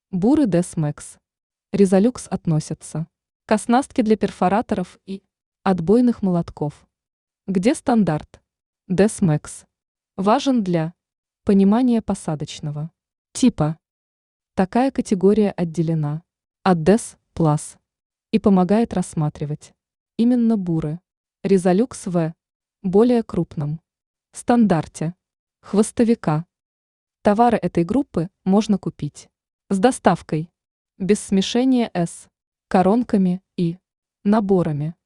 Буры Desmax. Резолюкс относятся к оснастке для перфораторов и отбойных молотков. Где стандарт Desmax важен для понимания посадочного типа. Такая категория отделена от Des Plus и помогает рассматривать именно буры Резолюкс в более крупном стандарте хвостовика. Товары этой группы можно купить с доставкой, без смешения с коронками и наборами.